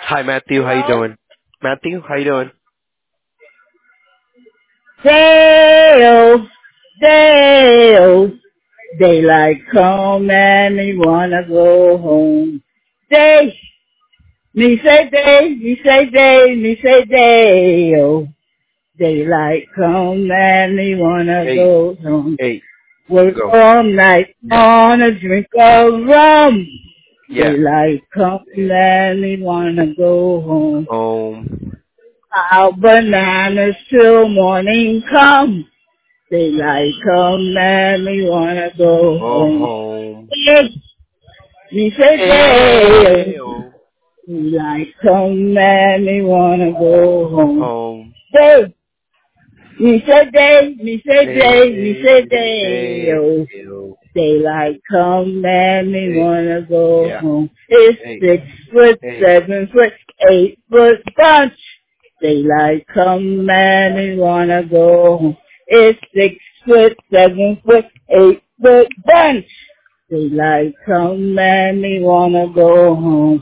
Hi, Matthew. How you Hello? doing? Matthew, how you doing? Dale, Dale, daylight come and me wanna go home. Day, me say Dale, daylight come and me wanna Hey, go home. hey, Work go. all night on a drink of rum. Yeah. Daylight come and me wanna go home. Um, Our bananas till morning come. Daylight come and we wanna go go home. home. Yes, we say Hey, day. Daylight come and we wanna go home. home. Day, we say day, we say day, we Hey, say day. hey, Oh, daylight come and we hey, wanna go yeah. home. It's Hey, 6 foot, hey. 7 foot, 8 foot bunch. Daylight come and we wanna go home. It's 6 foot, 7 foot, 8 foot bunch. Daylight come and we wanna go home.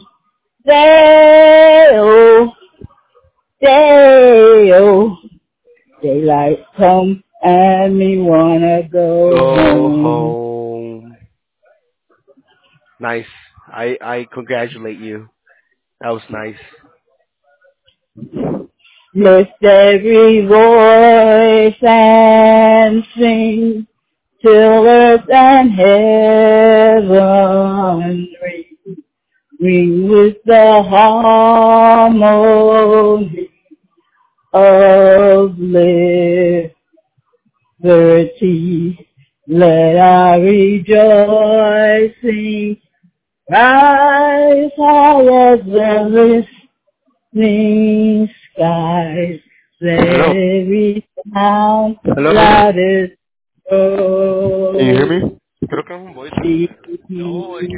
Day-oh, day-oh. Daylight come and we wanna go Go home. home. Nice. I congratulate you. That was nice. Lift every voice and sing till earth and heaven ring with the harmony of liberty. Let our rejoicing rise high as the listening skies. Let Hello. every sound Hello. loud as Can you hear gold. me? Creo que es un voice. No, es que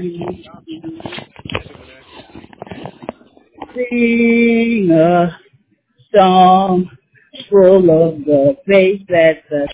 Sing a song full of the faith that the